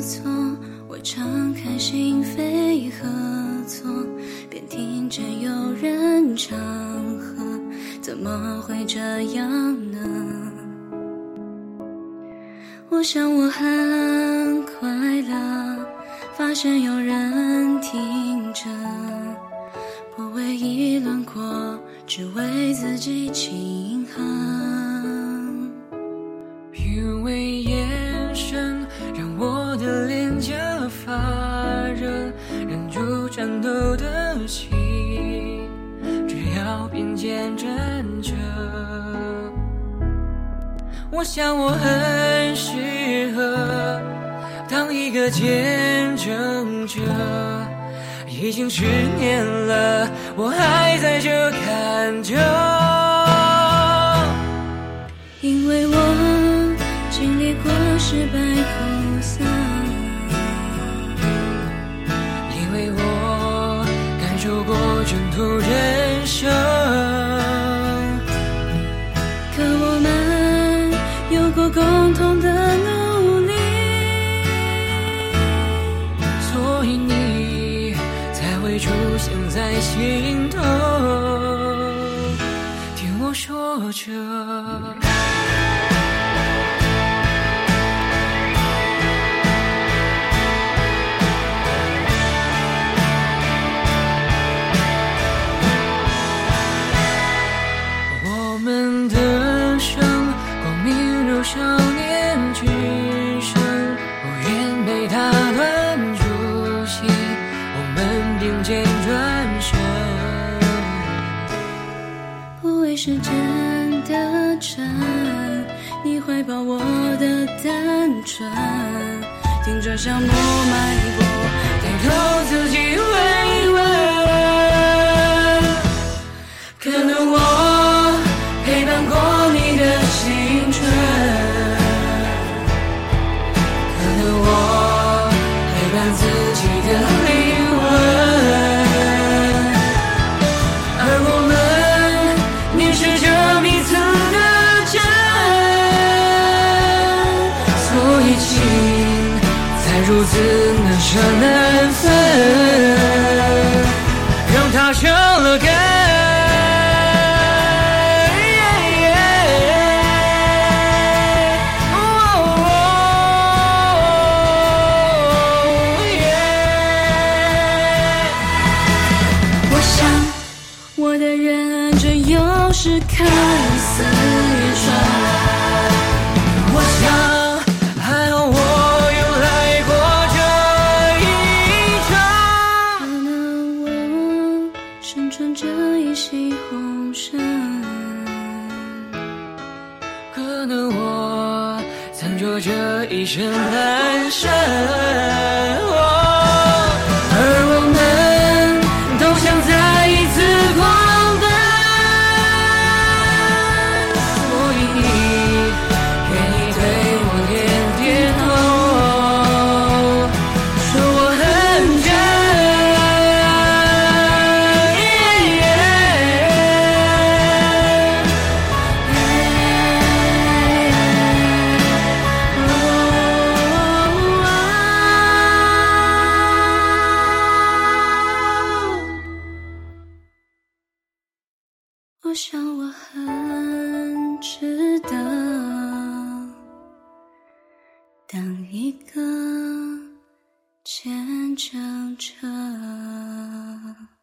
错，我敞开心扉合作，便听见有人唱和，怎么会这样呢？我想我很快乐，发现有人听着，不为议论过，只为自己轻哼。 因为眼神让我的脸颊发热，忍住颤抖的心，只要并肩站着。我想我很适合当一个见证者，已经10年了，我还在这看着。 因为我经历过失败苦涩， 因为我感受过征途人生， 可我们有过共同的努力， 所以你才会出现在心头，听我说着。我们的生光明如少年之声，不愿被打断初心，我们并肩转身。 不为是真的真，你怀抱我的单纯，听着像木脉搏， 抬头自己回问，可能我陪伴过你的青春，可能我陪伴自己的灵魂，而我们凝视着彼此的真，所以情才如此难舍难分，让它生了根。 我的认真有时看似愚蠢， 我想还好我有来过这一程， 可能我身穿着一袭红绳， 可能我藏着这一身寒深，而我们都想再一次狂奔，所以你愿意对我点点头，说我很真。 我想我很值得当一个见证者。